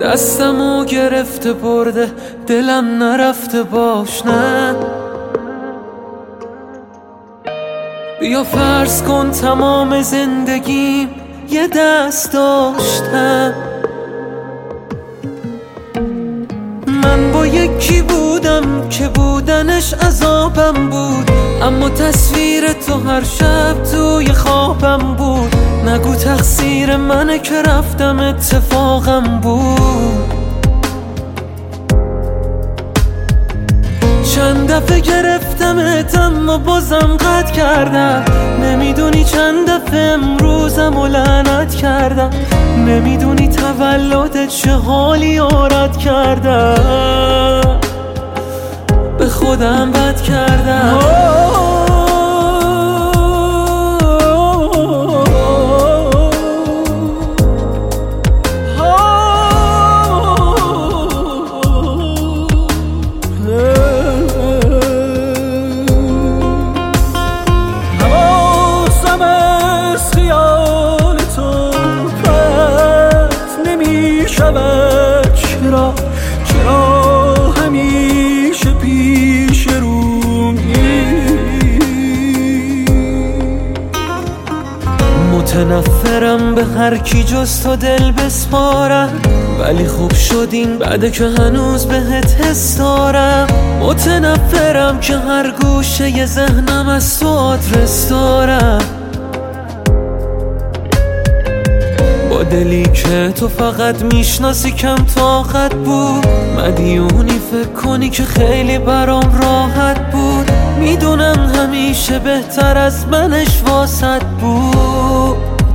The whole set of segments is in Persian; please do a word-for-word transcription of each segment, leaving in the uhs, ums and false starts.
دستمو گرفته برده دلم نرفته باش نه. بیا فرض کن تمام زندگیم یه دست داشتم، من با یکی بودم که بودنش عذابم بود، اما تصویر تو هر شب توی خوابم بود. نگو تقصیر منه که رفتم اتفاقم بود. چند دفعه گرفتمت اما بازم قطع کردم، نمیدونی چند دفعه امروزم و لعنت کردم، نمیدونی تولدت چه حالی آرد کردم، به خودم بد کردم. چرا چرا همیشه پیش رومی؟ متنفرم به هر کی جز تو دل بسپارم، ولی خوب شدین بعد که هنوز بهت حس دارم. متنفرم که هر گوشه ی ذهنم از تو آدرس دارم، با دلی که تو فقط میشناسی کم طاقت بود. مدیونی فکر کنی که خیلی برام راحت بود، میدونم همیشه بهتر از منش واسط بود،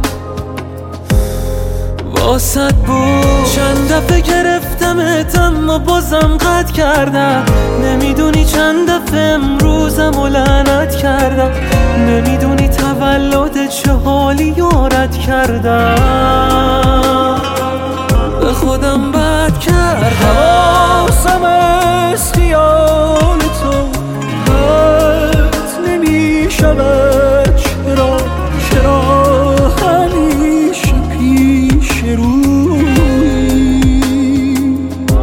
واسط بود. چند دفعه گرفتمت اما بازم قطع کردم، نمیدونی چند دفعه امروزم و لعنت کردم، نمیدونی تولدت چه حالی یارت کردم، به خودم بد کردم. حواسم از خیال تو پرت نمیشود، چرا چرا همیشه پیش روی؟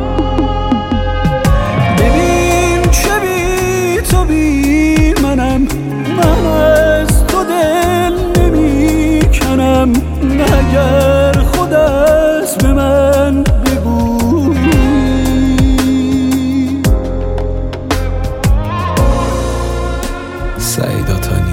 ببین چه بی تو بی منم، من از تو دل نمی کنم، مگر خود از به من بگو. سعید آتانی.